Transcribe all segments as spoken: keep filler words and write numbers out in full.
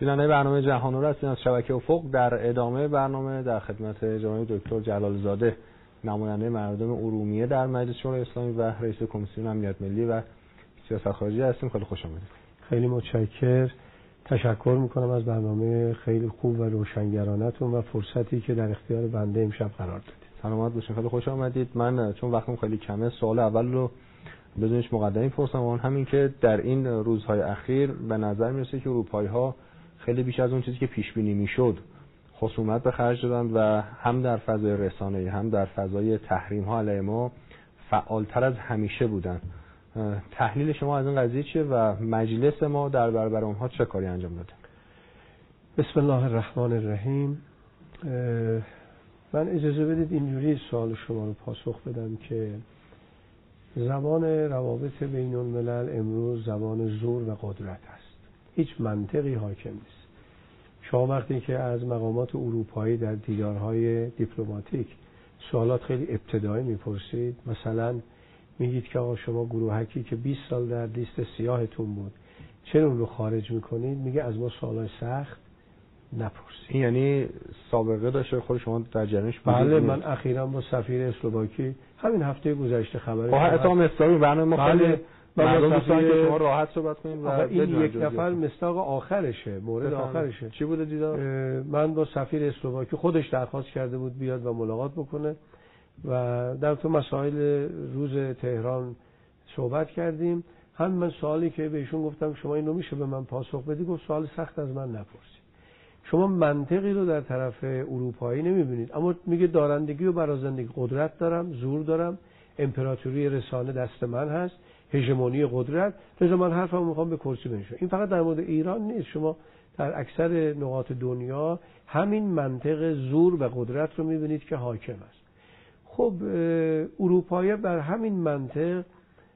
بیننده برنامه جهان رو هستین از شبکه افق. در ادامه برنامه در خدمت جناب دکتر جلال زاده، نماینده مردم ارومیه در مجلس شورای اسلامی و رئیس کمیسیون امنیت ملی و سیاست خارجی هستیم. خیلی خوش آمدید. خیلی متشکرم. تشکر میکنم از برنامه خیلی خوب و روشنگرانتون و فرصتی که در اختیار بنده امشب قرار دادید. سلامت باشین. خیلی خوش آمدید. من چون وقتم خیلی کمه سوال اول رو بدون هیچ مقدمه‌ای پرسم، اون همین که در این روزهای اخیر به نظر میرسه که اروپایی‌ها خیلی بیش از اون چیزی که پیش بینی میشد خصومت به خرج دادن و هم در فضای رسانه‌ای هم در فضای تحریم‌ها علیه ما فعالتر از همیشه بودن. تحلیل شما از این قضیه چیه و مجلس ما در برابر اونها چه کاری انجام داده؟ بسم الله الرحمن الرحیم. من اجازه بدید اینجوری سوال شما رو پاسخ بدم که زبان روابط بین الملل امروز زبان زور و قدرت است. هیچ منطقی حاکم نیست. شما وقتی که از مقامات اروپایی در دیدارهای دیپلماتیک سوالات خیلی ابتدایی میپرسید، مثلا میگید که آقا شما گروهکی که بیست سال در لیست سیاهتون بود چرا اون رو خارج میکنید؟ میگه از ما سوالای سخت نپرسید. این یعنی سابقه داشته خود شما در جریانش بودید؟ بله، من اخیراً با سفیر اسلواکی همین هفته گذشته خبر خب حتی مستاقی برنامه ما خیلی مردم دوستان که شما راحت صحبت کنید و این یک نفر مستاق آخرشه، مورد بفهم. آخرشه. چی بوده دیدار؟ من با سفیر اسلواکی خودش درخواست کرده بود بیاد و ملاقات بکنه و در تو مسائل روز تهران صحبت کردیم. هم من سوالی که به ایشون گفتم شما اینو میشه به من پاسخ بدی، گفت سوال سخت از من نپرسید. شما منطقی رو در طرف اروپایی نمیبینید، اما میگه دارندگی و برازندگی، قدرت دارم، زور دارم، امپراتوری رسانه دست من هست، هژمونی قدرت، لذا من حرفمو میخوام به کرسی بنشونم. این فقط در مورد ایران نیست، شما در اکثر نقاط دنیا همین منطق زور و قدرت رو میبینید که حاکم است. خب اروپایی بر همین منطق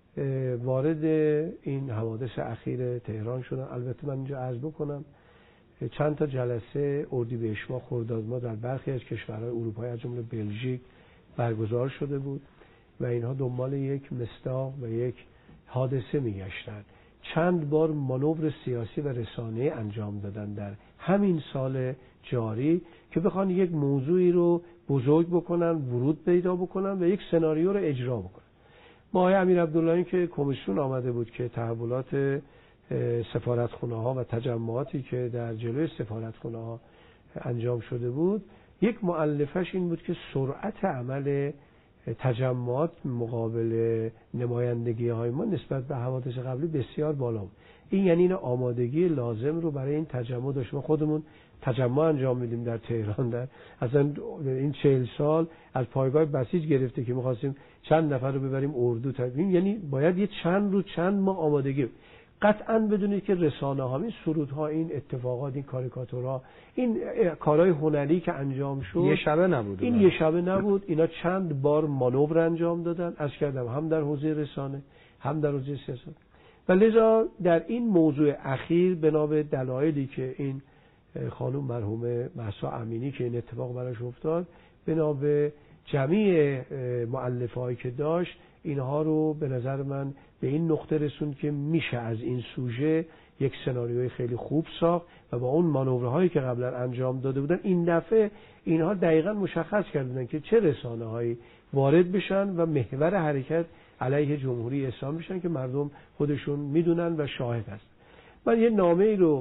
وارد این حوادث اخیر تهران شدن. البته من اینجا عرض بکنم چند تا جلسه اردیبهشت ماه خرداد ماه در برخی از کشورهای اروپایی از جمله بلژیک برگزار شده بود و اینها دنبال یک مصداق و یک حادثه میگشتن. چند بار مانور سیاسی و رسانه‌ای انجام دادن در همین سال جاری که بخوان یک موضوعی رو بزرگ بکنن، ورود پیدا بکنن و یک سناریو رو اجرا بکنن. ما آقای امیر عبداللهی که کمیسیون آمده بود که تحولات سفارتخونه‌ها و تجمعاتی که در جلوی سفارتخونه‌ها انجام شده بود، یک مؤلفش این بود که سرعت عمل تجمعات مقابل نمایندگی‌های ما نسبت به حوادث قبلی بسیار بالا بود. این یعنی این آمادگی لازم رو برای این تجمع داشت. ما خودمون تجمع انجام میدیم در تهران، در اصلا این چهل سال از پایگاه بسیج گرفته که می‌خواستیم چند نفر رو ببریم اردو تبیین، یعنی باید یه چند روز چند ماه آمادگی. قطعاً بدونید که رسانه‌ها، این سرودها، این اتفاقات، این کاریکاتورها، این کارهای هنری که انجام شد یه شبه نبود. این یه شبه نبود. اینا چند بار مانور انجام دادن، از کردم هم در حوزه رسانه هم در حوزه سیاست. و لذا در این موضوع اخیر بنا به دلایلی که این خانم مرحومه مهسا امینی که این اتفاق براش افتاد، بنا به جمعی مؤلفه‌هایی که داشت، اینها رو به نظر من به این نقطه رسوند که میشه از این سوژه یک سناریوی خیلی خوب ساخت و با اون مانورهایی که قبلا انجام داده بودن این دفعه اینها دقیقاً مشخص کردن که چه رسانه‌هایی وارد بشن و محور حرکت علیه جمهوری اسلامی بشن که مردم خودشون میدونن و شاهد هست. من یه نامه‌ای رو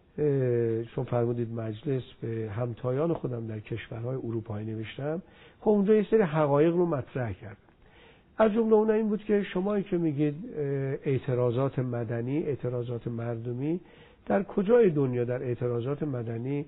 چون فرمودید مجلس به همتایان خودم در کشورهای اروپایی نوشتم. خب اونجا یه سری حقایق رو مطرح کردم. از جمله اون این بود که شمایی که میگید اعتراضات مدنی، اعتراضات مردمی، در کجای دنیا در اعتراضات مدنی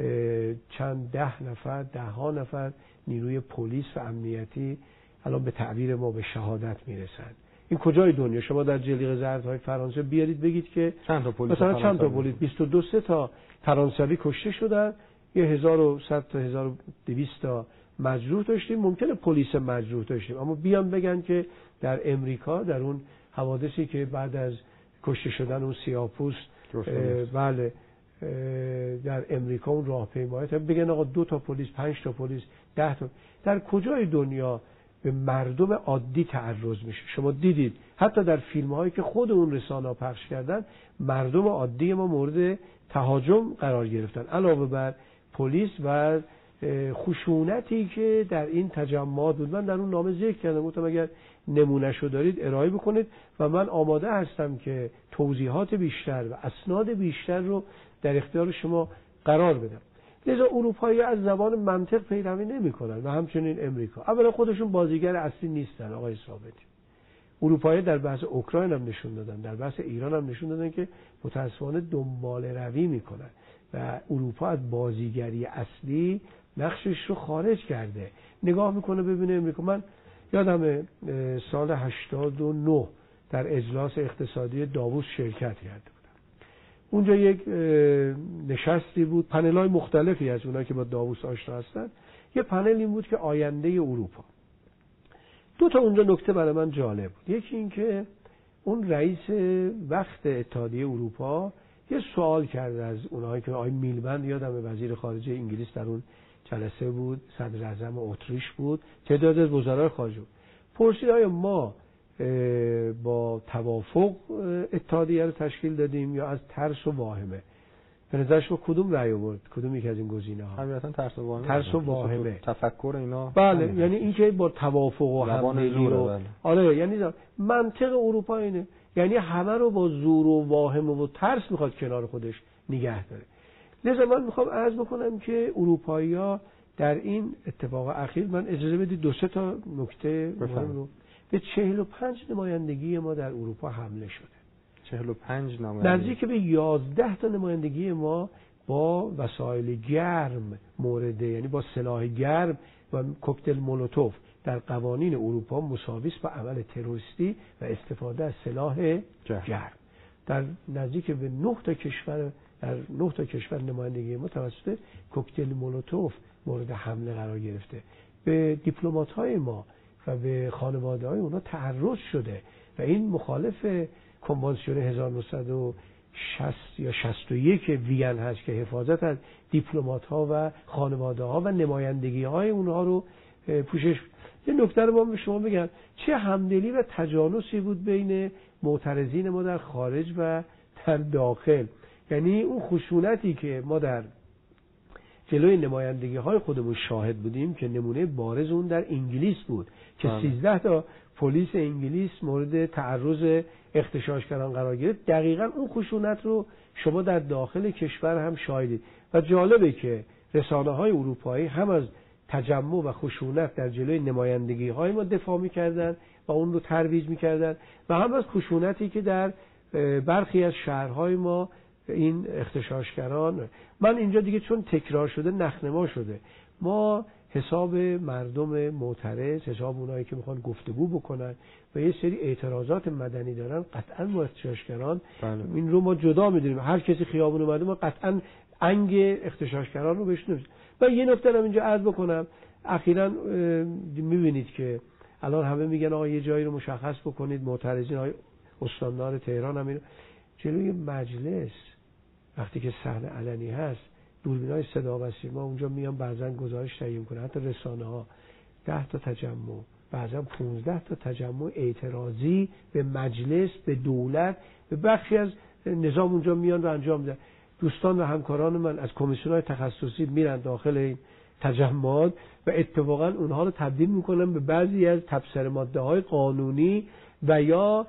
چند ده نفر، ده ها نفر نیروی پلیس و امنیتی الان به تعبیر ما به شهادت میرسن؟ این کجای دنیا؟ شما در جلیقه زردهای فرانسه بیارید بگید که چند تا پلیس مثلا چند تا پلیس، بیست و دو سه تا فرانسوی کشته شدن، یه هزار و صد تا هزار و دویست تا مجروح داشتیم. ممکنه پلیس مجروح داشتیم، اما بیان بگن که در امریکا در اون حوادثی که بعد از کشته شدن اون سیاه‌پوست بله در امریکا اون راهپیمایی بگن آقا دو تا پلیس، پنج تا پلیس، ده تا. در کجای دنیا به مردم عادی تعرض میشه؟ شما دیدید حتی در فیلم هایی که خود اون رسانه‌ها پخش کردن، مردم عادی ما مورد تهاجم قرار گرفتن، علاوه بر پلیس و خشونتی که در این تجمعات بود. من در اون نامه ذکر کردم، گفتم اگر نمونهشو دارید ارائه بکنید و من آماده هستم که توضیحات بیشتر و اسناد بیشتر رو در اختیار شما قرار بدم. لذا اروپایی از زبان منطق پیروی نمی‌کنن و همچنین امریکا. اولا خودشون بازیگر اصلی نیستن آقای ثابتی. اروپایی در بحث اوکراین هم نشون دادن، در بحث ایران هم نشون دادن که متأسفانه دنبال روی میکنن و اروپا از بازیگری اصلی نقشش رو خارج کرده. نگاه میکنه ببینه امریکا. من یادم سال هشتاد و نه در اجلاس اقتصادی داووس شرکت کرده بودم. اونجا یک نشستی بود، پنل‌های مختلفی از اونایی که با داووس آشنا هستن. یه پنل این بود که آینده اروپا. دو تا اونجا نکته برای من جالب بود. یکی این که اون رئیس وقت اتحادیه اروپا یه سوال کرد از اونایی که آقای میلبند، یادم وزیر خارجه انگلیس در اون جلسه بود، صدر اعظم اتریش بود، تعداد از وزرای خارجه بود. پرسید آیا ما با توافق اتحادیه رو تشکیل دادیم یا از ترس و واهمه؟ به نظر شما کدوم رأی آورد؟ کدوم یک از این گزینه‌ها؟ حقیقتا ترس و واهمه. ترس و واهمه. تفکر اینا. بله، همه. یعنی اینکه با توافق و همدلی رو بله. آره، یعنی منطق اروپا اینه، یعنی همه رو با زور و واهمه و ترس میخواد کنار خودش نگه داره. لذا من میخوام عرض بکنم که اروپایی‌ها در این اتفاق اخیر، من اجازه بدید دو سه تا نکته مهم رو، به چهل و پنج نمایندگی ما در اروپا حمله شده. چهل و پنج نمایندگی، نزدیک به یازده تا نمایندگی ما با وسایل گرم مورد، یعنی با سلاح گرم و کوکتل مولوتوف در قوانین اروپا مساوی است با عمل تروریستی و استفاده از سلاح گرم. در نزدیک به نه تا کشور در نه تا کشور نمایندگی ما توسط کوکتل مولوتوف مورد حمله قرار گرفته. به دیپلمات‌های ما و به خانواده‌های اونها تعرض شده و این مخالف کنوانسیون هزار و نهصد و شصت یا شصت و یک وین هست که حفاظت از دیپلمات‌ها و خانواده‌ها و نمایندگی‌های اونها رو پوشش. یه نکته رو من به شما بگم، چه همدلی و تجانسی بود بین معترضین ما در خارج و در داخل. یعنی اون خشونتی که ما در جلوی نمایندگی‌های خودمون شاهد بودیم که نمونه بارز اون در انگلیس بود که سیزده تا پلیس انگلیس مورد تعرض اغتشاشگران قرار گرفت. دقیقاً اون خشونت رو شما در داخل کشور هم شاهدید و جالبه که رسانه‌های اروپایی هم از تجمع و خشونت در جلوی نمایندگی‌های ما دفاع می‌کردند و اون رو ترویج می‌کردند و هم از خشونتی که در برخی از شهرهای ما این اغتشاشگران. من اینجا دیگه چون تکرار شده نخنما شده، ما حساب مردم معترض، حساب اونایی که میخوان گفتگو بکنن و یه سری اعتراضات مدنی دارن، قطعاً با اغتشاشگران بله. این رو ما جدا میدونیم. هر کسی خیابون اومده ما قطعاً انگ اغتشاشگران رو بهش نمیشه. من یه نکته رو اینجا عرض بکنم. اخیراً میبینید که الان همه میگن آقا یه جایی رو مشخص بکنید، معترضین های استاندار تهران هم اینو جلوی مجلس وقتی که صحنه علنی هست، دوربینای صدا و سیما اونجا میان بعضن گزارش تهیه میکنن، حتی رسانه ها ده تا تجمع، بعضن پانزده تا تجمع اعتراضی به مجلس، به دولت، به بخشی از نظام اونجا میان و انجام میدن. دوستان و همکاران من از کمیسیون‌های تخصصی میرن داخل این تجمعات و اتفاقا اونها رو تبدیل میکنن به بعضی از تبصره ماده های قانونی و یا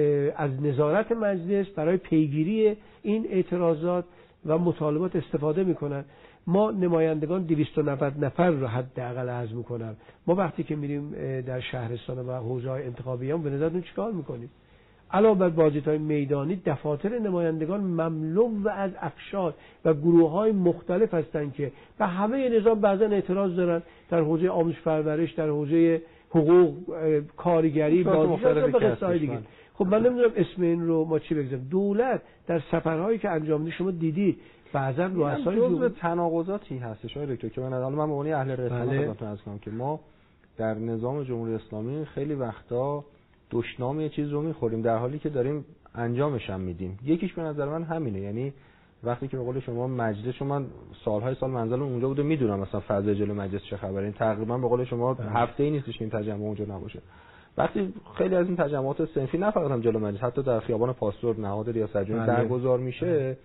از نظارت مجلس برای پیگیری این اعتراضات و مطالبات استفاده میکنن. ما نمایندگان دویست و نود نفر رو حداقل عرض میکنم. ما وقتی که میریم در شهرستان و حوزه‌های انتخابی هم به نظرتون چیکار میکنیم؟ علاوه بر بازدیدهای میدانی، دفاتر نمایندگان مملو و از اقشار و گروه‌های مختلف هستند که به همه نظام بعضا اعتراض دارن، در حوزه آموزش پرورش، در حوزه حقوق، کارگری، بازدید و قصه‌های دیگه. خب من نمیدونم اسم این رو ما چی بگذاریم. دولت در سفرهایی که انجام میده شما دیدید بعضا رؤسای جزء تناقضاتی هستش آقای دکتر که من الان من به عنوان اهل رسانه خدمتتون عرض کنم که ما در نظام جمهوری اسلامی خیلی وقتا دشنام یه چیز رو میخوریم در حالی که داریم انجامش هم میدیم. یکیش به نظر من همینه، یعنی وقتی که به قول شما مجلس، شما من سالهای سال منزل اونجا بوده میدونم مثلا فضای جلو مجلس چه خبره، این تقریبا به قول شما هفته‌ای نیستش که این تجمع اونجا نباشه. وقتی خیلی از این تجمعات صنفی نه فقط هم جلو مجلس، حتی در خیابان پاستور نهاد ریاست جمهوری برگزار میشه،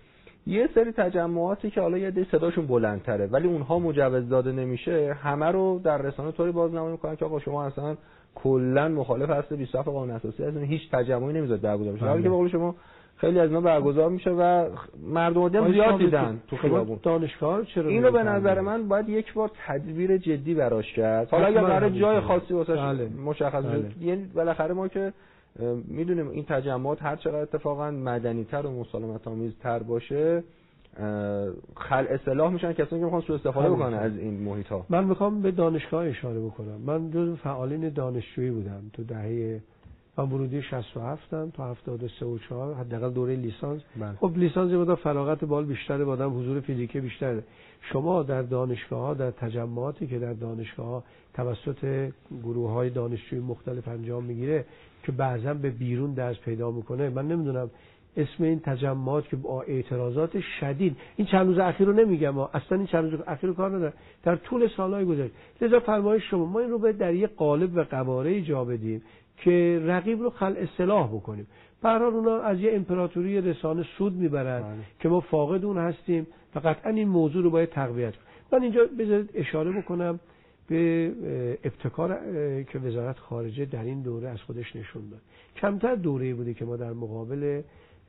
یه سری تجمعاتی که حالا یه عده صداشون بلندتره ولی اونها مجوز داده نمیشه، همه رو در رسانه طوری بازنمایی میکنن که آقا شما اصلا کلا مخالف اصل بیست و هفت قانون اساسی هستین، هیچ تجمعی نمیذارید برگزار بشه. حالی که به قول شما خیلی از اینا برگزار میشه و مردم هم زیاد دیدن تو خیابون. دانشگاه چرا اینو به نظر من باید یک بار تدبیر جدی براش کرد. حالا اگه قرار جای خاصی واسش مشخص بشه، یعنی بالاخره ما که میدونیم این تجمعات هر چقدر اتفاقا مدنی‌تر و مسالمت‌آمیزتر باشه خلع اصلاح میشن کسانی که میخوان سوء استفاده بکنن از این محیط‌ها. من میخوام به دانشگاه اشاره بکنم. من جزو فعالین دانشجویی بودم تو دهه، من ورودی شصت و هفت ام تا هفتاد و سه و چهار، حداقل دوره لیسانس. بله. خب لیسانس بود فراغت بال بیشتره، بادم حضور فیزیکی بیشتره. شما در دانشگاه‌ها، در تجمعاتی که در دانشگاه‌ها توسط گروه‌های دانشجویی مختلف انجام میگیره که بعضا به بیرون درس پیدا میکنه، من نمیدونم اسم این تجمعات که با اعتراضات شدید، این چند روز اخیر رو نمیگم، اصلا این چند روز اخیر رو کار نداره، در طول سالهای گذشته. لذا فرمایش شما ما این رو باید در یک قالب و قواره جا بدیم که رقیب رو خلع اصلاح بکنیم. به هر حال اونا از یه امپراتوری رسانه سود میبرن بله. که ما فاقد اون هستیم و قطعا این موضوع رو باید تقویت کنیم. من اینجا بذارید اشاره بکنم به ابتکار که وزارت خارجه در این دوره از خودش نشون داد. کمتر دوره‌ای بوده که ما در مقابل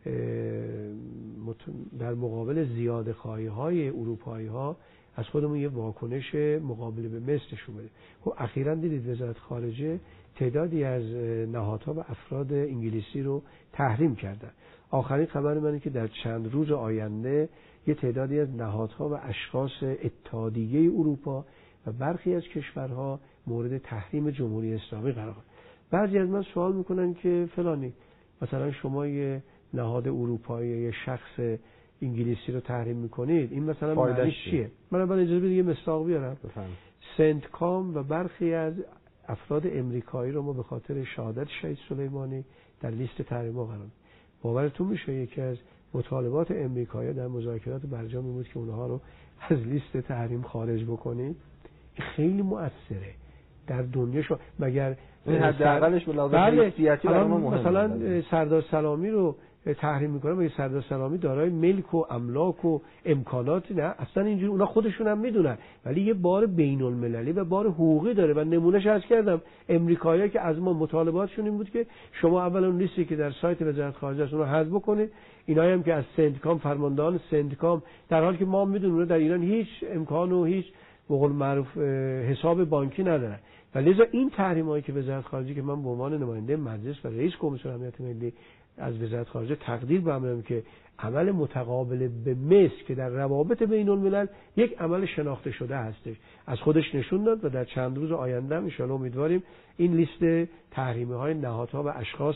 در مقابل زیادخواهی‌های اروپایی‌ها از خودمون یه واکنش مقابل به مثل نشون بده. خب اخیراً دیدید وزارت خارجه تعدادی از نهادها و افراد انگلیسی رو تحریم کردن. آخرین خبر منه که در چند روز آینده یه تعدادی از نهادها و اشخاص اتحادیه اروپا و برخی از کشورها مورد تحریم جمهوری اسلامی قرار گرفتن. بعضی از من سوال میکنن که فلانی مثلا شما یه نهاد اروپایی یه شخص انگلیسی رو تحریم میکنید، این مثلا معنیش چیه؟ من اول اجازه بدید یه مثال بیارم. سنت کام و برخی از افراد امریکایی رو ما به خاطر شهادت شهید سلیمانی در لیست تحریم‌ها قرار دادیم. باورتون میشه یکی از مطالبات امریکایی در مذاکرات برجام این بود که اونها رو از لیست تحریم خارج بکنید؟ خیلی مؤثره در دنیا. شو مگر حداقلش به لحاظ حیثیتی برای ما مهمه. مثلا سردار سلامی رو تحریم میکنه، مگه سردار سلامی دارای ملک و املاک و امکاناتی نه؟ اصلا اینجوری اونا خودشون هم میدونن، ولی یه بار بین المللی و بار حقوقی داره و نمونهش عرض کردم. امریکایی‌ها که از ما مطالباتشون این بود که شما اولا اون لیستی که در سایت وزارت خارجه است اون رو حذف بکنید. اینایی هم که از سندکام فرماندهان سندکام، در حالی که ما میدونیم اونا در ایران هیچ امکان و هیچ به قول معروف حساب بانکی ندارن. ولی این تحریمایی که وزارت خارجه که من به عنوان نماینده مجلس و رئیس کمیسیون امنیت ملی از وزارت خارجه تقدیر برمی‌دارم که عمل متقابل به مثل که در روابط بین الملل یک عمل شناخته شده هستش از خودش نشون داد و در چند روز آینده ان شاء الله امیدواریم این لیست تحریم‌های نهادها و اشخاص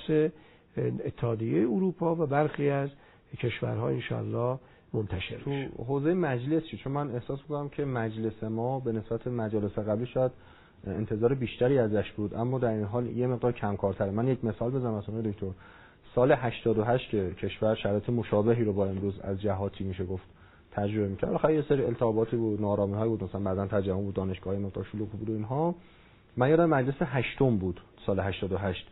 اتحادیه اروپا و برخی از کشورها ان شاء الله منتشر بشه. تو حوزه مجلس چی؟ چون من احساس می‌کنم که مجلس ما به نسبت مجالس قبلی شاید انتظار بیشتری ازش بود، اما در این حال یه مقدار کمکارتره. من یک مثال بزنم مثلا دکتر، سال هشتاد و هشت که کشور شرایط مشابهی رو با امروز از جهاتی میشه گفت تجربه می‌کرد، آخه یه سری التهاباتی بود، ناآرامی‌های بود، مثلا بعدن تجمع بود، دانشگاه‌های مقدار شلوغ بود و اینها. من یادم مجلس هشتم بود سال هشتاد و هشت،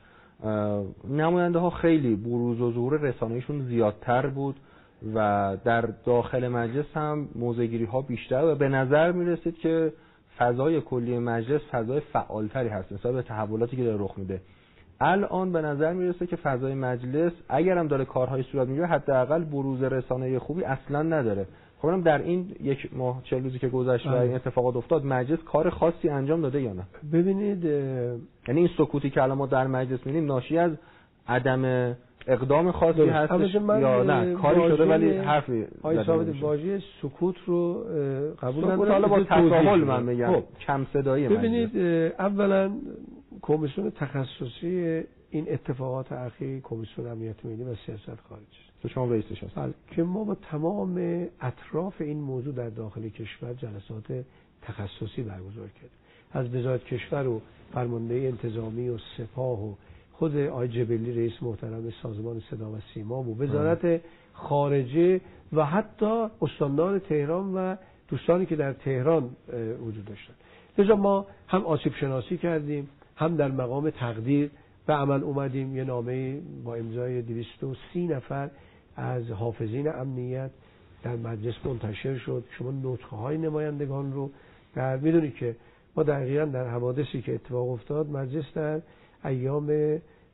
نماینده‌ها خیلی بروز و ظهور رسانه‌ایشون زیادتر بود و در داخل مجلس هم موضع‌گیری‌ها بیشتر و به نظر می‌رسید که فضای کلی مجلس فضای فعالتری هست نسبت به تحولاتی که داره رخ میده. الان به نظر میرسه که فضای مجلس اگرم داره کارهای صورت میگیره حداقل بروز رسانه‌ای خوبی اصلا نداره. خب من در این یک ماه چهل روزی که گذشت و این اتفاقات افتاد مجلس کار خاصی انجام داده یا نه؟ ببینید یعنی این سکوتی که الان ما در مجلس می‌بینیم ناشی از عدم اقدام خاصی هستش یا نه کاری شده ولی حرفی آقای ثابت واژه سکوت رو قبول ندارم. حالا با تساهل من میگم خب. کم صدایی ببینید اولا کمیسیون تخصصی این اتفاقات اخیر کمیسیون امنیت ملی و سیاست خارجی تو شما رئیسش هستید که ما با تمام اطراف این موضوع در داخل کشور جلسات تخصصی برگزار کردیم، از وزارت کشور و فرمانده انتظامی و سپاه و خود آقای جبلی رئیس محترم سازمان صدا و سیما و وزارت خارجه و حتی استاندار تهران و دوستانی که در تهران وجود داشتن. لذا ما هم آسیب شناسی کردیم، هم در مقام تقدیر به عمل اومدیم. یه نامه با امضای دویست و سی نفر از حافظین امنیت در مجلس منتشر شد. شما نطقه های نمایندگان رو در میدونید که ما دقیقاً در حوادثی که اتفاق افتاد مجلس در ایام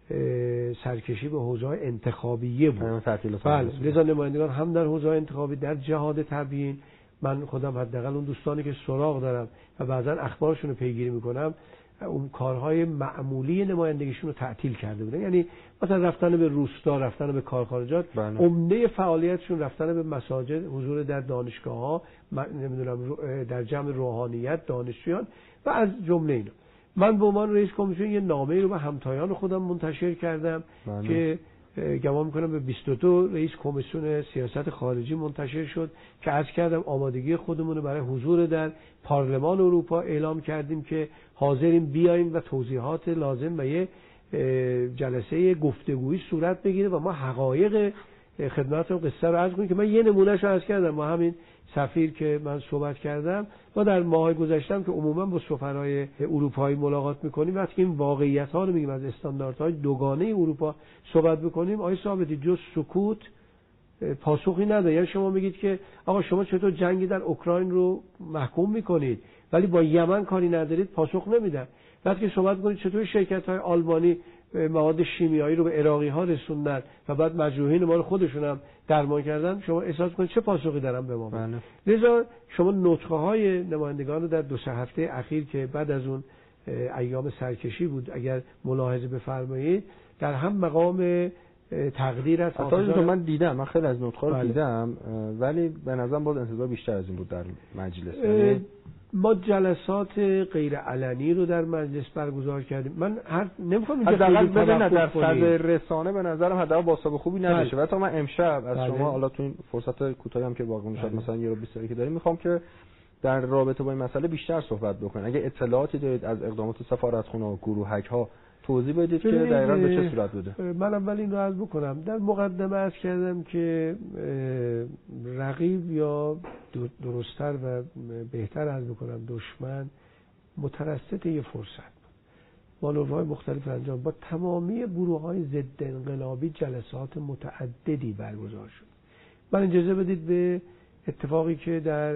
سرکشی به حوزه انتخابیه بود. بله، لذا نمایندگان هم در حوزه انتخابی در جهاد تبیین، من خودم حداقل اون دوستانی که سراغ دارم و بعضا اخبارشون رو پیگیری میکنم، اون کارهای معمولی نمایندگیشون رو تعطیل کرده بودن. یعنی مثلا رفتن به روستا، رفتن به کارخانجات، عمده فعالیتشون رفتن به مساجد، حضور در دانشگاه‌ها، نمیدونم در جمع روحانیت، دانشجویان و از جمله اینا. من به عنوان رئیس کمیسیون یه نامه‌ای رو به همتایان خودم منتشر کردم بله. که گمان می‌کنم به بیست و دو رئیس کمیسیون سیاست خارجی منتشر شد که عرض کردم آمادگی خودمون رو برای حضور در پارلمان اروپا اعلام کردیم که حاضریم بیایم و توضیحات لازم و یه جلسه گفتگویی صورت بگیره و ما حقایق خدمت و قصه رو عرض کنیم. که من یه نمونهش رو عرض کردم، ما همین سفیر که من صحبت کردم، ما در ماهای گذشتم که عموما با سفرای اروپایی ملاقات میکنیم، وقتی این واقعیت ها رو میگیم از استانداردهای دوگانه اروپا صحبت بکنیم، آقای ثابتی جز سکوت پاسخی نداره. یعنی شما میگید که آقا شما چطور جنگی در اوکراین رو محکوم میکنید ولی با یمن کاری ندارید، پاسخ نمیدن. وقتی صحبت کنید چطور شرکت های آلمانی مواد شیمیایی رو به عراقی ها رسوندن و بعد مجروحین ما رو خودشون هم درمان کردن، شما احساس کنید چه پاسخی دارن به ما. بله. لذا شما نطقه های نمایندگان رو در دو سه هفته اخیر که بعد از اون ایام سرکشی بود اگر ملاحظه بفرمایید، در هم مقام تقدیر است. حتی من دیدم، من خیلی از نطقه رو دیدم ولی به نظرم باز انتظار بیشتر از این بود در مجلس. ما جلسات غیر علنی رو در مجلس برگزار کردیم. من هر نمیخوام اینجا حداقل بدون در فضای رسانه به نظرم حداقل با حساب خوبی نداشته. البته من امشب از بله. شما حالا تو این فرصت کوتاهی هم که باقی میشه مثلا یه رو بیست دقیقه داریم، میخوام که در رابطه با این مسئله بیشتر صحبت بکنید. اگه اطلاعاتی دارید از اقدامات سفارتخونه و گروهک‌ها توضیح بدید که دقیقاً به چه صورت بوده. من اول این رو عرض بکنم، در مقدمه عرض کردم که رقیب یا درست‌تر و بهتر عرض بکنم دشمن مترصد یه فرصت بود. مانورهای مختلف انجام با تمامی گروه‌های ضد انقلابی جلسات متعددی برگزار شد. من اجازه بدید به اتفاقی که در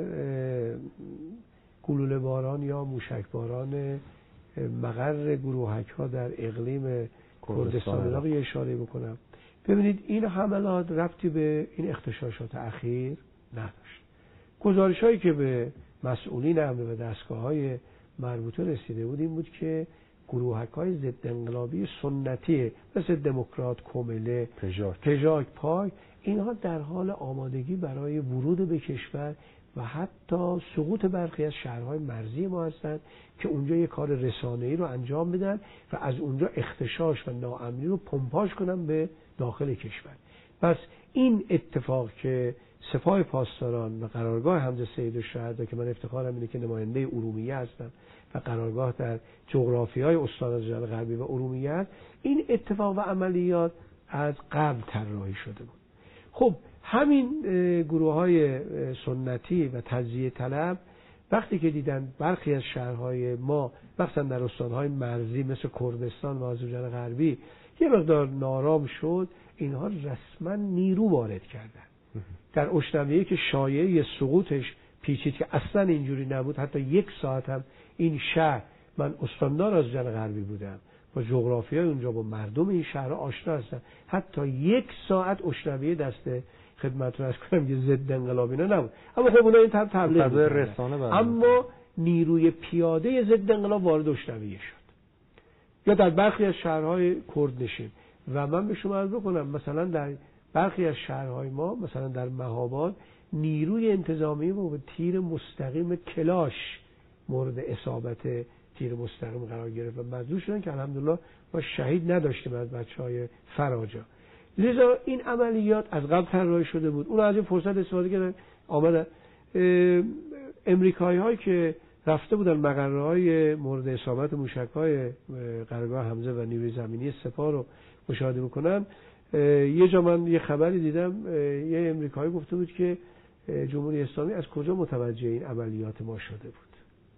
گلوله باران یا موشک باران مقر گروهک ها در اقلیم کردستان عراق اشاره بکنم. ببینید این حملات ربطی به این اغتشاشات اخیر نداشت. گزارش هایی که به مسئولین امن و دستگاه های مربوطه رسیده بود این بود که گروهک های ضد انقلابی سنتی مثل دموکرات، کومله، پژاک، پژاک پاک، اینها در حال آمادگی برای ورود به کشور و حتی سقوط برخی از شهرهای مرزی ما هستند که اونجا یک کار رسانه‌ای رو انجام بدن و از اونجا اغتشاش و ناامنی رو پمپاژ کنن به داخل کشور. پس این اتفاق که سپاه پاسداران و قرارگاه حمزه سیدالشهدا که من افتخارم اینه که نماینده ارومیه هستم و قرارگاه در جغرافیای استان رجب غربی و ارومیه است، این اتفاق و عملیات از قبل طراحی شده بود. خب همین گروه های سنتی و تجزیه طلب وقتی که دیدن برخی از شهرهای ما مثلا در استانهای مرزی مثل کردستان و آذربایجان غربی یه مقدار نارام شد، اینها رسما نیرو وارد کردن. در اشنویه که شایعه سقوطش پیچید که اصلا اینجوری نبود، حتی یک ساعت هم این شهر، من استاندار آذربایجان غربی بودم، با جغرافیای اونجا با مردم این شهر آشنا هستم، حتی یک ساعت اشنویه دست خدمتتون از کنم که ضد انقلابی نه نبود، اما خب اونا این طرف تبلیغ رسانه، اما نیروی پیاده ضد انقلاب وارد اشنویه شد یا در برخی از شهرهای کردنشین. و من به شما عرض بکنم مثلا در برخی از شهرهای ما مثلا در مهاباد نیروی انتظامی و تیر مستقیم کلاش مورد اصابت تیر مستقیم قرار گرفت و مجروح شدن که الحمدلله ما شهید نداشتیم از بچهای فراجا. لذا این عملیات از قبل طراحی شده بود. اون از این فرصت استفاده کردن آمدن. امریکایی هایی که رفته بودن مقره های مورد اصابت موشک های قرارگاه حمزه و نیروی زمینی سپاه رو مشاهده میکنن، یه جا من یه خبری دیدم یه امریکایی گفته بود که جمهوری اسلامی از کجا متوجه این عملیات ما شده بود،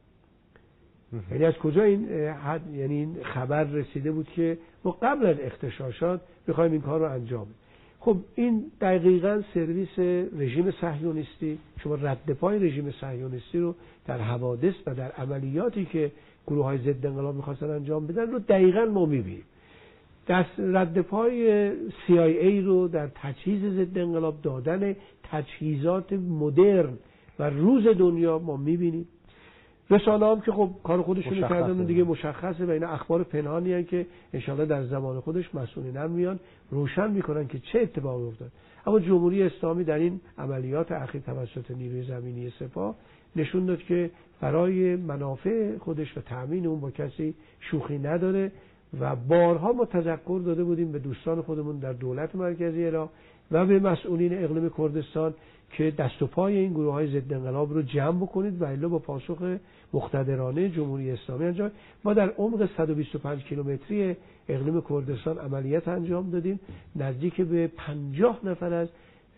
یعنی از کجا این حد، یعنی این خبر رسیده بود که ما قبل از اغتشاشات میخوایم این کار رو انجام بدیم. خب این دقیقاً سرویس رژیم صهیونیستی، شما رد پای رژیم صهیونیستی رو در حوادث و در عملیاتی که گروه‌های ضد انقلاب می‌خواستن انجام بدن رو دقیقاً ما می‌بینیم. دست رد پای سی آی ای رو در تجهیز ضد انقلاب دادن تجهیزات مدرن و روز دنیا ما می‌بینیم. رسانه هم که خب کار خودشون کردن و دیگه مشخصه و اینا اخبار پنهانی هستن که انشالله در زمان خودش مسئولین هم میان روشن میکنن که چه اتفاقی افتاد. اما جمهوری اسلامی در این عملیات اخیر توسط نیروی زمینی سپاه نشون داد که برای منافع خودش و تأمین اون با کسی شوخی نداره و بارها ما تذکر داده بودیم به دوستان خودمون در دولت مرکزی عراق و به مسئولین اقلیم کردستان که دست و پای این گروه‌های ضد انقلاب رو جمع بکنید و الا با پاسخ مقتدرانه جمهوری اسلامی انجام. ما در عمق صد و بیست و پنج کیلومتری اقلیم کردستان عملیات انجام دادیم. نزدیک به پنجاه نفر از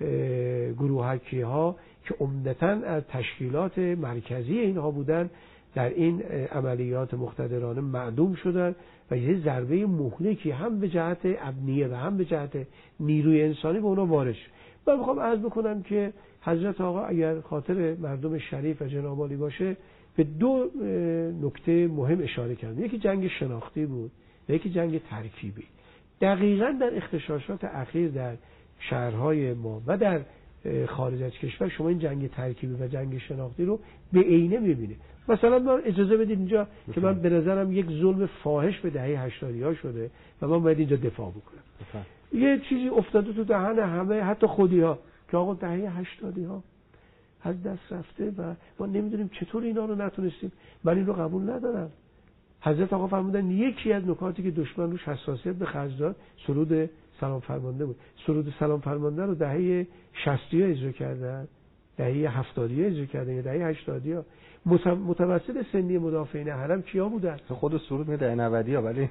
گروهکی‌ها که عمدتاً از تشکیلات مرکزی اینها بودن در این عملیات مقتدرانه معدوم شدن و یه ضربه مهلکی هم به جهت ابنیه و هم به جهت نیروی انسانی به اونا وارد شد. من میخوام عرض بکنم که حضرت آقا اگر خاطر مردم شریف و جناب عالی باشه به دو نکته مهم اشاره کردن. یکی جنگ شناختی بود و یکی جنگ ترکیبی. دقیقاً در اغتشاشات اخیر در شهرهای ما و در خارج از کشور شما این جنگ ترکیبی و جنگ شناختی رو به عینه می‌بینید. مثلا من اجازه بدید اینجا که من به نظرم یک ظلم فاحش به دهه هشتاد ها شده و من باید اینجا دفاع بکنم. یه چیزی افتاده تو دهن همه حتی خودی‌ها که آقا دهه هشتاد ها از دست رفته و ما نمیدونیم چطور اینا رو نتونستیم. من این رو قبول ندارم. حضرت آقا فرمودن یکی از نکاتی که دشمن روش حساسیت به خرج داد سرود سلام فرمانده بود. سرود سلام فرمانده رو دهه شصت ها اجرا کردن، دهه هفتاد ها اجرا کردن یا دهه هشتاد ها. متوسط سنی مدافعین حرم کیا بودن؟ خود سرود می دهه نود ها ولی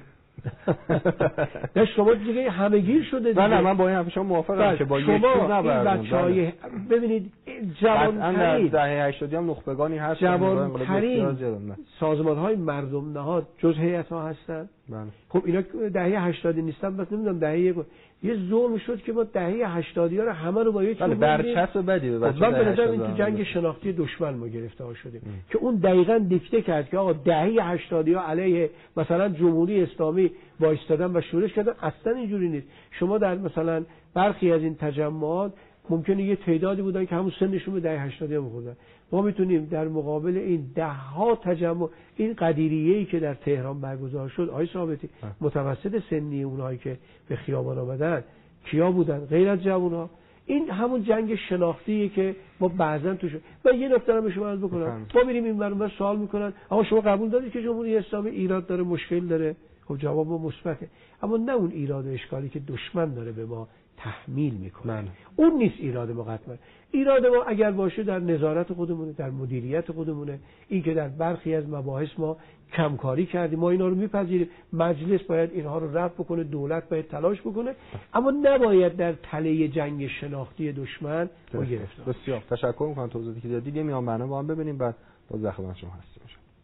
نه شما دیگه همه‌گیر شده دیگه. نه من با این حرف شما موافقم که با یک چیز نبردن. بچهای ببینید جوان‌ترین دهه هشتاد هم نخبگانی هست جوان‌ترین سازمان‌های مردم نهاد جز هیئت‌ها هستن. بله. خب اینا دهه هشتاد نیستن بس نمیدونم دهه یک یه ظلم شد که ما دهه هشتاد ها رو همه رو با یک چوب برچسب بدی به بچه‌ها. من به نظر این تو جنگ شناختی دشمن ما گرفتار شدیم که اون دقیقاً دیکته کرد که آقا دهه هشتاد ها علیه مثلا جمهوری اسلامی وایستادن و شورش کردن. اصلا اینجوری نیست. شما در مثلا برخی از این تجمعات ممکنه یه تعدادی بودن که همون سنشون به دهه هشتاد ها می‌خوردن. ما میتونیم در مقابل این ده ها تجمع این قدیریه‌ای که در تهران برگزار شد آقای ثابتی متوسط سنی اونایی که به خیابان آمدن کیا بودن غیر از جوونا؟ این همون جنگ شناختیه که ما بعضن توش. من یه نکته رو به شما عرض بکنم. ما میریم این برنامه سوال میکنن آقا شما قبول دارید که جمهوری اسلامی ایراد داره مشکل داره؟ خب جواب ما مثبته. اما نه اون ایراد و اشکالی که دشمن داره به ما تحمیل میکنه. من. اون نیست ایراد ما قطعا. ایراد ما اگر باشه در نظارت خودمونه، در مدیریت خودمونه، این که در برخی از مباحث ما کمکاری کردیم، ما اینا رو میپذیریم. مجلس باید اینها رو رفع بکنه، دولت باید تلاش بکنه، اما نباید در تله جنگ شناختی دشمن ما گرفتار. بسیار تشکر میکنم توضیحی که دادید. یه میان برنامه با هم ببینیم بعد باز در خدمت شما هستیم.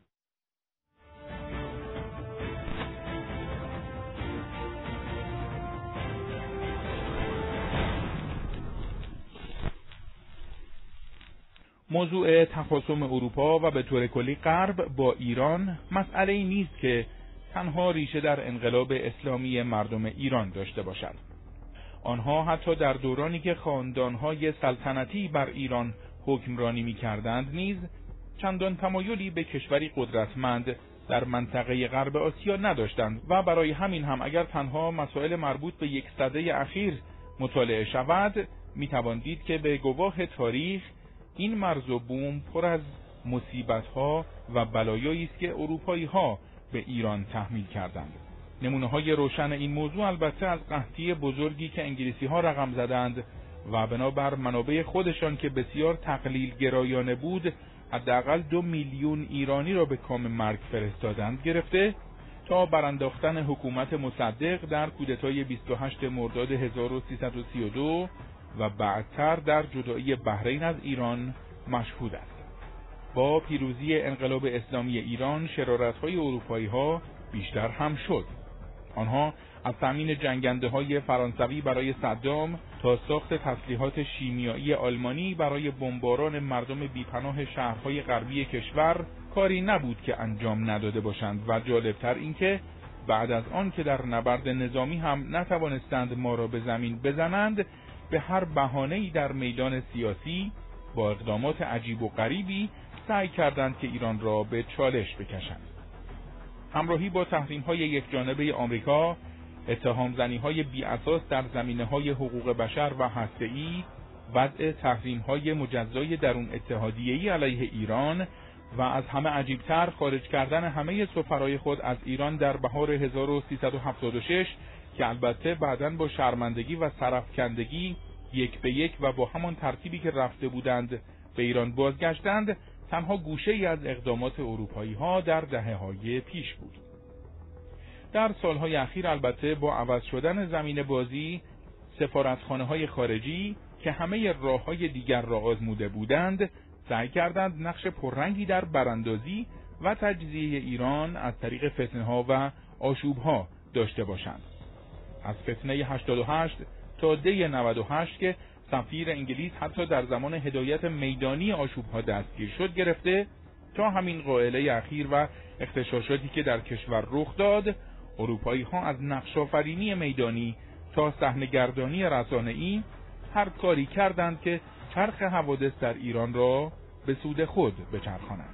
موضوع تخاصم اروپا و به طور کلی غرب با ایران مسئله‌ای نیست که تنها ریشه در انقلاب اسلامی مردم ایران داشته باشد. آنها حتی در دورانی که خاندان‌های سلطنتی بر ایران حکمرانی می‌کردند نیز چندان تمایلی به کشوری قدرتمند در منطقه غرب آسیا نداشتند و برای همین هم اگر تنها مسائل مربوط به یک سده اخیر مطالعه شود می‌توان دید که به گواه تاریخ این مرز و بوم پر از مصیبت‌ها و بلایایی است که اروپایی‌ها به ایران تحمیل کردند. نمونه‌های روشن این موضوع البته از قحطی بزرگی که انگلیسی‌ها رقم زدند و بنابر منابع خودشان که بسیار تقلیل گرایانه بود حداقل دو میلیون ایرانی را به کام مرگ فرستادند گرفته تا برانداختن حکومت مصدق در کودتای بیست و هشتم مرداد هزار و سیصد و سی و دو و بعدتر در جدایی بحرین از ایران مشهود است. با پیروزی انقلاب اسلامی ایران شرارت‌های اروپایی‌ها بیشتر هم شد. آنها از تامین جنگنده‌های فرانسوی برای صدام تا ساخت تسلیحات شیمیایی آلمانی برای بمباران مردم بیپناه شهرهای غربی کشور کاری نبود که انجام نداده باشند و جالبتر اینکه بعد از آن که در نبرد نظامی هم نتوانستند ما را به زمین بزنند، به هر بهانه‌ای در میدان سیاسی با اقدامات عجیب و غریبی سعی کردند که ایران را به چالش بکشند. همراهی با تحریم‌های یکجانبه آمریکا، اتهام‌زنی‌های بی‌اساس در زمینه‌های حقوق بشر و هسته‌ای، وضع تحریم‌های مجزای درون اتحادیه‌ای علیه ایران و از همه عجیبتر خارج کردن همه سفرای خود از ایران در بهار هزار و سیصد و هفتاد و شش که البته بعداً با شرمندگی و سرافکندگی یک به یک و با همان ترتیبی که رفته بودند به ایران بازگشتند، تنها گوشه‌ای از اقدامات اروپایی‌ها در دهه‌های پیش بود. در سالهای اخیر البته با عوض شدن زمین بازی، سفارتخانه‌های خارجی که همه راه‌های دیگر را آزموده بودند، سعی کردند نقش پررنگی در براندازی و تجزیه ایران از طریق فتنه‌ها و آشوب‌ها داشته باشند. از فتنه هشتاد و هشت تا دی نود و هشت که سفیر انگلیس حتی در زمان هدایت میدانی آشوب‌ها دستگیر شد گرفته تا همین قائله اخیر و اغتشاشاتی که در کشور رخ داد، اروپایی‌ها از نقش‌آفرینی میدانی تا صحنه‌گردانی رسانه‌ای هر کاری کردند که چرخ حوادث در ایران را به سود خود بچرخانند.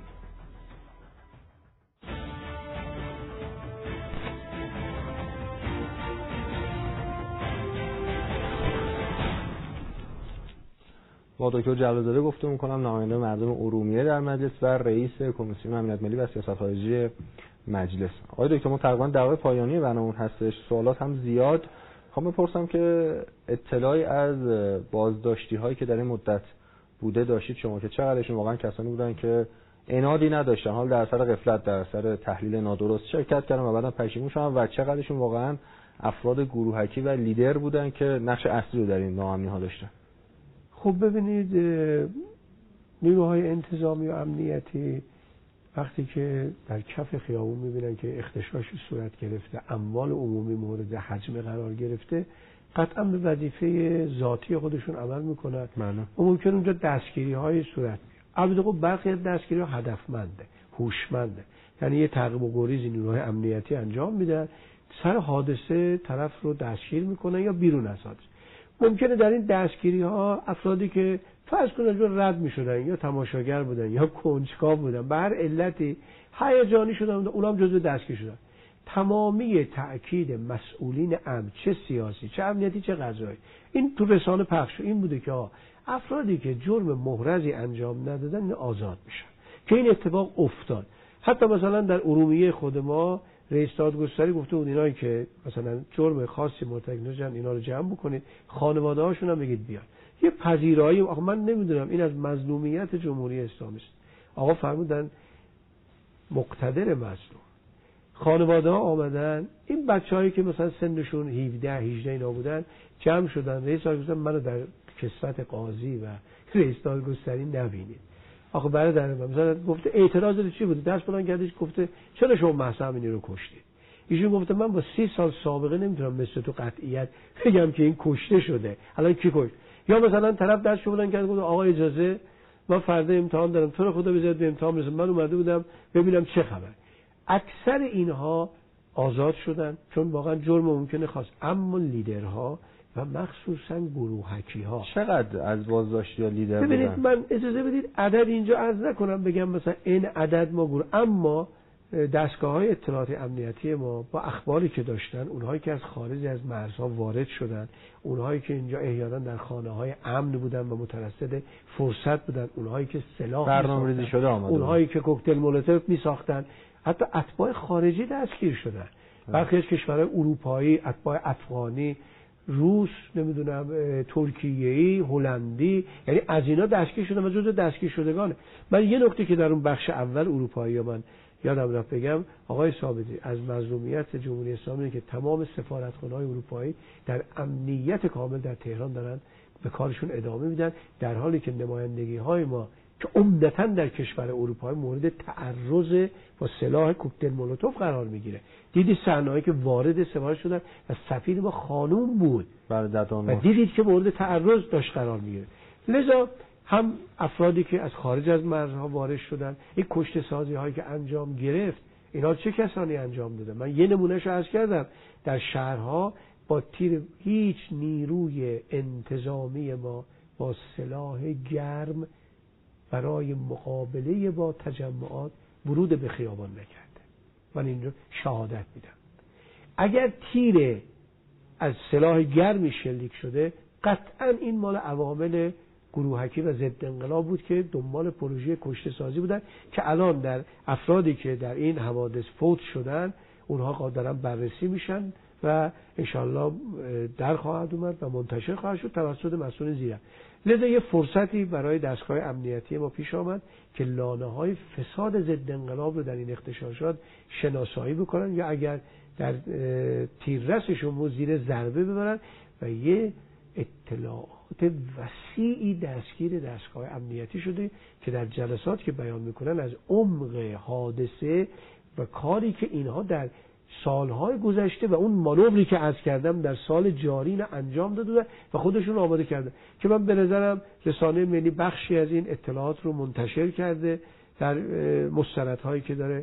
با دکتر جلالزاده گفتگو می‌کنم، نماینده مردم ارومیه در مجلس و رئیس کمیسیون امنیت ملی و سیاست خارجی مجلس. آقای دکتر، ما تقریبا در واقع پایانی برنامه هستش، سوالات هم زیاد. خواهم بپرسم که اطلاعی از بازداشتی هایی که در این مدت بوده داشتید شما که چقدرشون واقعا کسانی بودن که عنادی نداشتن، حال در اثر غفلت، در اثر تحلیل نادرست شرکت کردن و بعداً پشیمون شدن، و چقدرشون واقعا افراد گروهکی و لیدر بودن که نقش اصلی رو در این ناامنی ها داشتن؟ خب ببینید، نیروهای انتظامی و امنیتی وقتی که در کف خیابون میبینن که اغتشاشی صورت گرفته، اموال عمومی مورد حجم قرار گرفته، قطعا به وظیفه ذاتی خودشون عمل میکنن و ممکن اونجا دستگیری های صورت میگیره. البته خب برخی از دستگیری ها هدفمنده، هوشمنده، یعنی یه تعقیب و گریزی نیروهای امنیتی انجام میدن، سر حادثه طرف رو دستگیر میکنن یا بیرون از حادثه. ممکنه در این دستگیری ها افرادی که فرض کنید رد میشدن یا تماشاگر بودن یا کنجکاو بودن، به هر علتی هیجانی شدن، اونام جزو دستگیر شدن. تمامی تأکید مسئولین امن، چه سیاسی چه امنیتی چه قضایی، این تو رسانه پخش این بوده که افرادی که جرم محرزی انجام ندادن آزاد میشن، که این اتفاق افتاد. حتی مثلا در ارومیه خود ما رئیس دادگستری گفته بود اینایی که مثلا جرم خاصی مرتکب نشدن اینا رو جمع بکنید، خانواده هاشون هم بگید بیان. یه پذیرایی، آخه من نمیدونم این از مظلومیت جمهوری اسلامی است. آقا فرمودن مقتدر مظلوم، خانواده ها آمدن، این بچه‌هایی که مثلا سنشون هفده هجده اینا بودن جمع شدن، رئیس دادگستری منو در کسوت قاضی و رئیس دادگستری نبینید. آخه برادر من مثلا گفته اعتراض چی بود؟ دست بلند کردش گفته چرا شما مهسا امینی رو کشتید؟ ایشون گفته من با سی سال سابقه نمیتونم مثل تو قطعیت بگم که این کشته شده. الان کی کشت؟ یا مثلا طرف دستشو بلند کرد گفت آقا اجازه من فردا امتحان دارم، تو رو خدا بذارید به امتحان برسم، من اومده بودم ببینم چه خبر. اکثر اینها آزاد شدن چون واقعا جرم ممکنه خاص، اما لیدرها و مخصوصا گروهکی ها چقدر از بازداشتی ها لیدر بودن؟ ببینید من اجازه بدید عدد اینجا عرض نکنم بگم مثلا این عدد ما گروه، اما دستگاه های اطلاعات امنیتی ما با اخباری که داشتن، اونهایی که از خارج از مرزها وارد شدن، اونهایی که اینجا احیانا در خانه های امن بودن و مترصد فرصت بودن، اونهایی که سلاح برنامه‌ریزی شده آمدن، اونهایی که کوکتل مولوتوف می ساختن، حتی اتباع خارجی دستگیر شدن. برخی از کشورهای اروپایی، اتباع افغانی، روس، نمیدونم ترکیه‌ای، هلندی، یعنی از اینا دستگیر شدن و جزو دستگیر شدگانه. من یه نکته که در اون بخش اول اروپایی من یادم رفت بگم، آقای ثابتی از مظلومیت جمهوری اسلامی که تمام سفارتخانه‌های اروپایی در امنیت کامل در تهران دارن به کارشون ادامه میدن، در حالی که نمایندگی‌های ما که که عمدتاً در کشور اروپایی مورد تعرض با سلاح کوکتل مولوتوف قرار میگیره. دیدی صحنه‌ای که وارد سفارش شدن و سفیر ما خانوم بود و دیدید که مورد تعرض داشت قرار میگیره. لذا هم افرادی که از خارج از مرزها وارد شدن، این کشته سازی هایی که انجام گرفت، اینا چه کسانی انجام دادن؟ من یه نمونهشو عرض کردم. در شهرها با تیر هیچ نیروی انتظامی ما با سلاح گرم برای مقابله با تجمعات ورود به خیابان نکرده. من این رو شهادت میدم. اگر تیر از سلاح گرمی شلیک شده، قطعا این مال عوامل گروهکی و ضد انقلاب بود که دنبال پروژه کشته سازی بودن که الان در افرادی که در این حوادث فوت شدن اونها قادرن بررسی میشن و انشالله در خواهد اومد و منتشر خواهد شد توسط مسئول زیرا. لذا یه فرصتی برای دستگاه امنیتی ما پیش آمد که لانه‌های فساد ضد انقلاب رو در این اغتشاشات شناسایی بکنن یا اگر در تیررسشون رو زیر ضربه ببرن و یه اطلاعات وسیعی دستگیر دستگاه امنیتی شده که در جلسات که بیان میکنن از عمق حادثه و کاری که اینها در سالهای گذشته و اون مانوری که عرض کردم در سال جاری انجام داده و خودشون آماده کرده که من به نظرم رسانه ملی بخشی از این اطلاعات رو منتشر کرده در مستندهایی که داره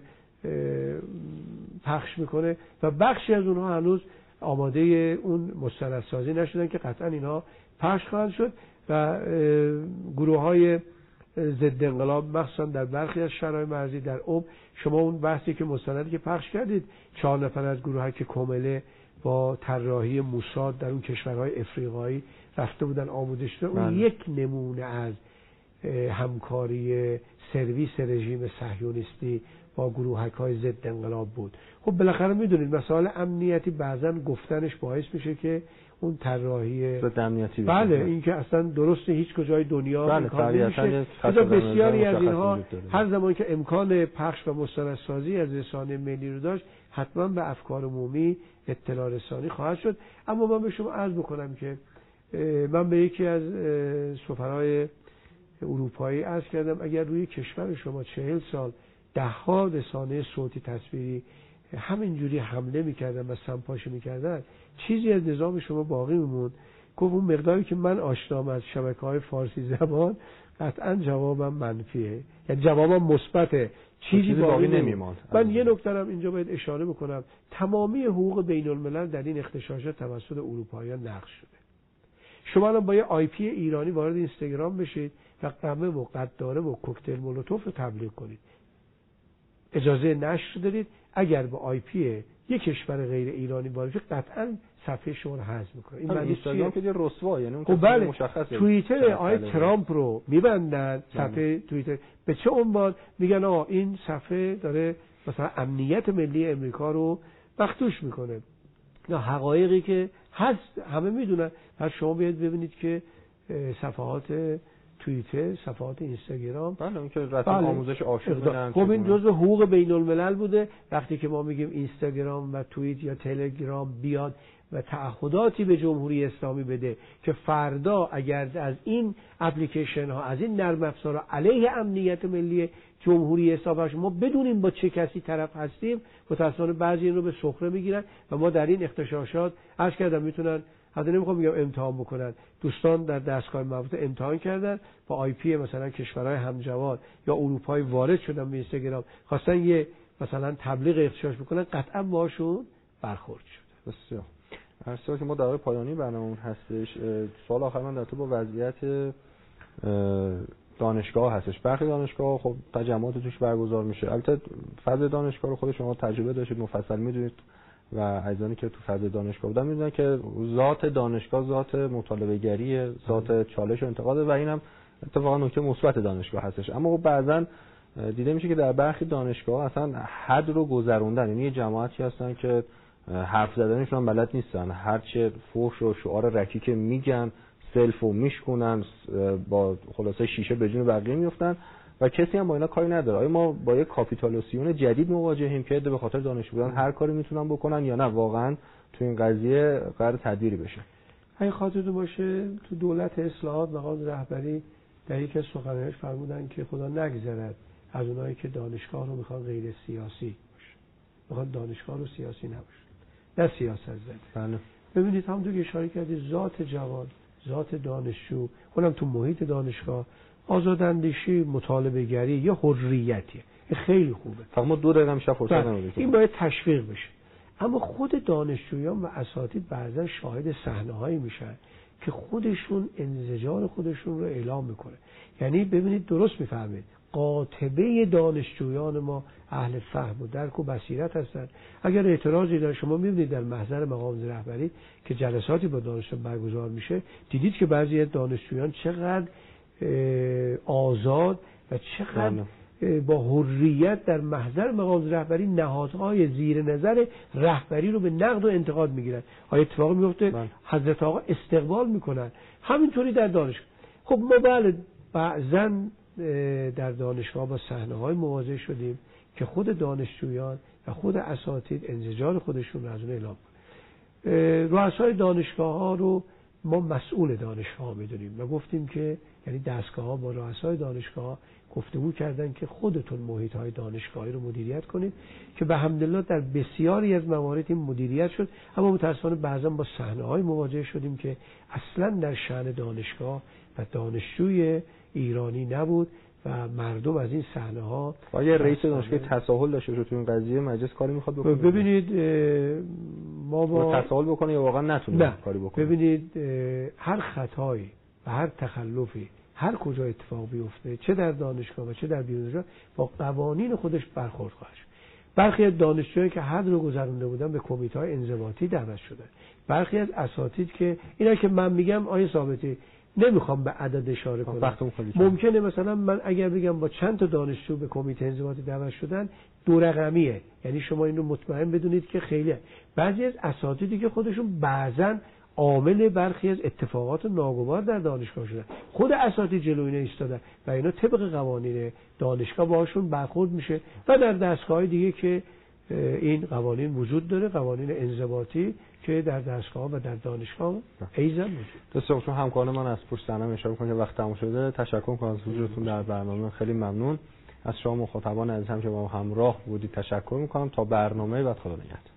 پخش میکنه و بخشی از اونها هنوز آماده اون مستندسازی نشدن که قطعا اینها پخش خواهد شد و گروه های ضد انقلاب مخصوصا در برخی از شهرهای مرزی در اوب، شما اون بحثی که مستندی که پخش کردید چهار نفر از گروه که کمله با طراحی موساد در اون کشورهای افریقایی رفته بودن آموزش دادن، اون یک نمونه از همکاری سرویس رژیم صهیونیستی با گروهک‌های ضد انقلاب بود. خب بالاخره میدونید مسائل امنیتی بعضا گفتنش باعث میشه که اون طراحی ضد امنیتی بله این که اصلا درسته هیچ کجای دنیا بله امکان نمیشه. بسیاری از اینها هر زمان که امکان پخش و مستندسازی از رسانه ملی رو داشت حتما به افکار عمومی اطلاع رسانی خواهد شد. اما من به شما عرض بکنم که من به یکی از سفرای اروپایی عرض کردم اگر روی کشور شما چهل سال ده ها رسانه صوتی تصویری همینجوری حمله میکردن و سمپاشی میکردن چیزی از نظام شما باقی میموند. گفت اون مقداری که من آشنام از شبکه‌های فارسی زبان قطعا جوابم منفیه، یعنی جوابم مثبته، چیزی, چیزی باقی, باقی نمیماند. من یه نکته هم اینجا باید اشاره بکنم، تمامی حقوق بین الملل در این اغتشاشات توسط اروپاییان نقض شده. شما الان با یه آی پی ایرانی وارد اینستاگرام بشید و قمه و قداره و کوکتل مولوتوف رو تبلیغ کنید، اجازه نشر دارید. اگر با آی پی یک کشور غیر ایرانی وارد شد قطعا صفحه شما رو حذف میکنه. این معنی اینستاگرام که یه رسوا، یعنی اون خب بله. مشخصه توییتر آقای ترامپ رو میبندن صفحه توییتر به چه عنوان؟ میگن آقا این صفحه داره مثلا امنیت ملی امریکا رو مخدوش میکنه. نه حقایقی که هست همه میدونن. بعد شما بیاید ببینید که صفحات توییتر، صفحات اینستاگرام بله اون که رسم بله. آموزش آشوب. خب این جزء حقوق بین الملل بوده. وقتی که ما میگیم اینستاگرام و توییت یا تلگرام بیاد و تعهداتی به جمهوری اسلامی بده که فردا اگر از این اپلیکیشن ها از این نرم افزارها علیه امنیت ملی جمهوری اسلامی ما بدونیم با چه کسی طرف هستیم، متأسفانه بعضی این رو به سخره میگیرن و ما در این اغتشاشات عرض کردم میتونن حتی نمیخوام بگم امتحان بکنن، دوستان در دستگاه مربوطه امتحان کردن با آی پی مثلا کشورهای همجوار یا اروپایی وارد شدن به اینستاگرام خواستن یه مثلا تبلیغ اغتشاش بکنن، قطعا باشون برخورد شده. بسیار هرچند که ما در پایانی برنامه‌مون هستش، سوال آخر من در تو با وضعیت دانشگاه هستش. برخی دانشگاه خب تجمعات توش برگزار میشه، البته فضای دانشگاه رو خود شما تجربه داشتید مفصل میدونید و عزیزانی که تو فضای دانشگاه بودن میدونن که ذات دانشگاه ذات مطالبه گریه، ذات چالش و انتقاده و اینم اتفاقا نکته مثبت دانشگاه هستش. اما بعضن دیده میشه که در برخی دانشگاه اصلا حد رو گذروندن، یعنی جماعتی هستن که حرف زدنشون هم بلد نیستن، هرچه فحش و شعار رکیک میگن، سلفو میشکنن، با خلاصه شیشه به جون بقیه میافتن و کسی هم با اینا کاری نداره. آیا ما با یک کاپیتالوسیون جدید مواجهیم که به خاطر دانشجو بودن هر کاری میتونن بکنن یا نه واقعا تو این قضیه قرار تدبیری بشه؟ اگه خاطرتون باشه تو دولت اصلاحات مقام رهبری در یکی از سخنرانی‌هاش فرمودن که خدا نگذرد از اونایی که دانشگاه رو میخوان غیر سیاسی باشه، میخوان دانشگاه رو سیاسی نباشه، نه سیاست زده. بله. ببینید همونطور که اشاره کردید ذات جوان، ذات دانشجو، اونم تو محیط دانشگاه، آزاداندیشی، مطالبه گری یا حریتیه. این خیلی خوبه. فقط ما دو دقیقه میشه فرصت نمیدیم. این باید تشویق بشه. اما خود دانشجویان و اساتید بعضا شاهد صحنه‌هایی میشن که خودشون انزجار خودشون رو اعلام میکنه. یعنی ببینید درست میفهمید، قاطبه دانشجویان ما اهل فهم و درک و بصیرت هستن. اگر اعتراضی داره، شما میبینید در محضر مقام رهبری که جلساتی با دانشجویان برگزار میشه، دیدید که بعضی از دانشجویان چقدر آزاد و چقدر با حریت در محضر مقام رهبری نهادهای زیر نظر رهبری رو به نقد و انتقاد میگیرن. آیا اتفاقی میفته؟ حضرت آقا استقبال میکنن. همینطوری در دانشگاه. خب ما بله بعضا در دانشگاه با صحنه‌های مواجه شدیم که خود دانشجویان و خود اساتید انزجار خودشون رو از اون اعلام کنن. رؤسای دانشگاه ها رو ما مسئول دانشگاه ها میدونیم و گفتیم که یعنی دستگاه ها با رؤسای دانشگاه ها گفتگو کردن که خودتون محیط های دانشگاهی رو مدیریت کنید که به حمدالله در بسیاری از موارد این مدیریت شد. اما متاسفانه بعضا با صحنه‌های مواجه شدیم که اصلا در شأن دانشگاه و دانشجوی ایرانی نبود و مردم از این صحنه‌ها. آیا رئیس دانشگاه تساهل داشته تو این قضیه؟ مجلس کاری میخواد بکنه؟ ببینید ما با تساهل بکنه یا واقعا نتونه کاری بکنه؟ ببینید هر خطایی و هر تخلفی هر کجا اتفاق بیفته، چه در دانشگاه و چه در بیرون دانشگاه، با قوانین خودش برخورد خواهد شد. برخی از دانشجویان که حد رو گذرونده بودن به کمیته‌های انضباطی دعوت شدن. برخی از اساتید که اینا که من میگم آیه ثابتی نمیخوام به عدد اشاره کنم. ممکنه مثلا من اگر بگم با چند تا دانشجو به کمیته انضباطی دعوت شدن دو رقمیه، یعنی شما این رو مطمئن بدونید که خیلیه. بعضی از اساتیدی که خودشون بعضن عامل برخی از اتفاقات ناگوار در دانشگاه شدن، خود اساتید جلوی اینا ایستادن و اینا طبق قوانین دانشگاه باهاشون برخورد میشه. و در دستگاه‌های دیگه که این قوانین وجود داره، قوانین انضباطی که در دستگاه و در دانشگاه ایزن وجود. دوستان چون همکاران من از پشت صحنه اشاره می‌کنن که وقت تموم شده، تشکر می‌کنم از حضورتون در برنامه. خیلی ممنون از شما مخاطبان عزیزم که با ما همراه بودید. تشکر می‌کنم. تا برنامه بعد، خدا نگهدار.